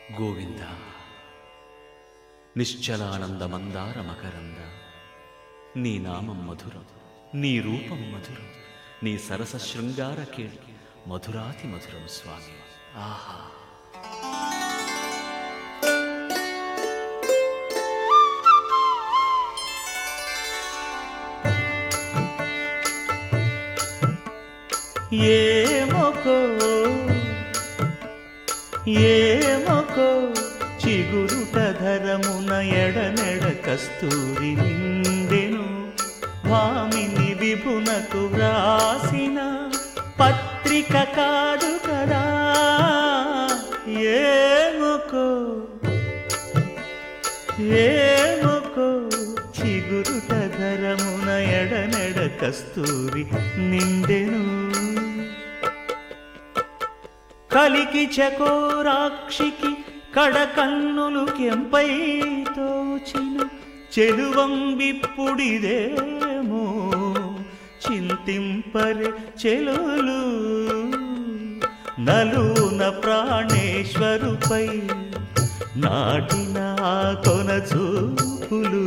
గోవింద నిశ్చలానంద మందార మకరంద నీ నామం మధురం, నీ రూపం మధురం, నీ సరస శృంగార కేళి మధురాతి మధురం స్వామి. ఆహా! ఏమొకో చిగురుట ధరమున ఎడనెడ కస్తూరి నిండెను, భామిని విభునకు వ్రాసిన పత్రిక కాదు కదా. ఏమొకో చిగురుట ధరమున ఎడనెడ కస్తూరి నిండెను, కలికి చకోరాక్షికి కడకన్నులు కెంపై తోచిన చెలువంబిప్పుడిదేమో చింతింపరే చెలులు. నలున ప్రాణేశ్వరుపై నాటిన ఆ కొన చూపులు,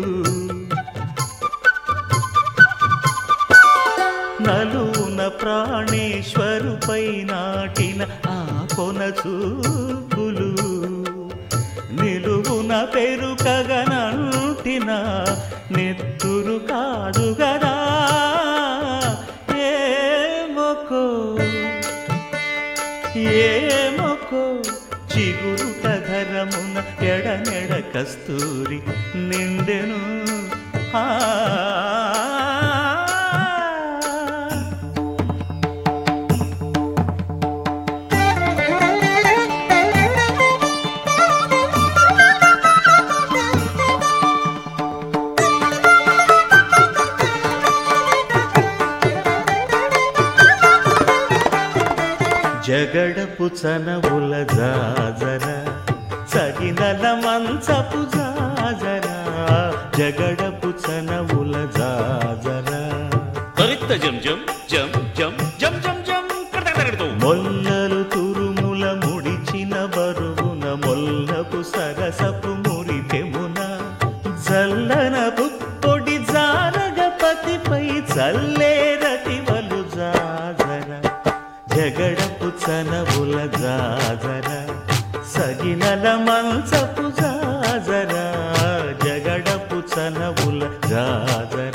నలున ప్రాణేశ్వరుపై నాటిన ఆ కొన చూపులు, నిలువున పెరుకగనంటిన నెత్తురు కాదు గదా. ఏమొకో చిగురుట ధరమున ఎడనెడ కస్తూరి నిండెను. జగడపు చనవుల జాజర సగినల మంచపు జాజర, జగడపు చనవుల జాజర జం జం జం జం జం జం జం కడతగడతో మొల్లలు తురుముల ముడిచిన బరువున మొల్లపు సరసపు మురిపెమున జల్లన పుప్పొడి జానగపతిపై చల్లేరతివలు జాజర, జగడపు చనవుల జాజర సగినల మంచపు జాజర, జగడపు చనవుల జాజర.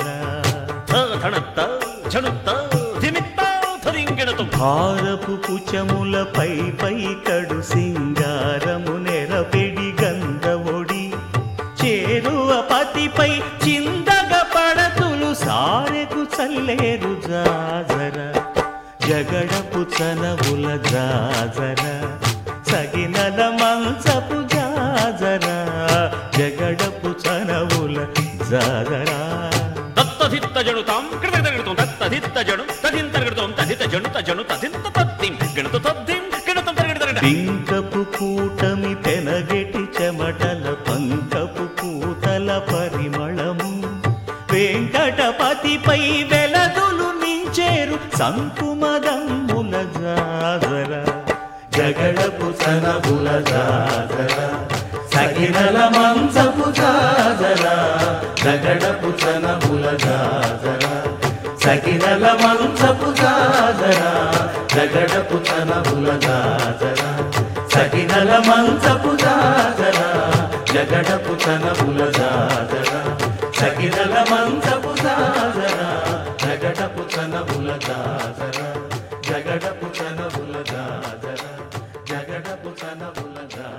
భారపు పుచములపై పై కడు సింగారము నెరపెడి గంధవొడి చేరువ పతిపై చిందగ పడతులు సారెకు చల్లేరు జాజర, జగడపు చనవుల జాజర సగినల మంచపు జాజర, జగడపు చనవుల జాజర. తత్తధిత్త జణుతాం కడతగడతో తత్తధిత్త జణు తదింతగడతోం తదిత జణు తజణు తదింత తద్దిం గణత తద్దిం గణత తగడతగడ. పింకపు కూటమి పెనగెటి చెమటల పంకపు కూతల పరిమళము వెంకటపతిపై వెలదులు నించేరు సంకుమదమ్ముల జాజర, జగడపు చనవుల జాజర సగినల మంచపు జాజర, జగడపు చనవుల జాజర సగినల మంచపు జాజర, జగడపు చనవుల జాజర సగినల మంచపు జాజర, జగడపు చనవుల జాజర సగినల మంచపు జాజర, జగడపు చనవుల జాజర, జగడపు చనవుల జాజర, జగడపు చనవుల జాజర.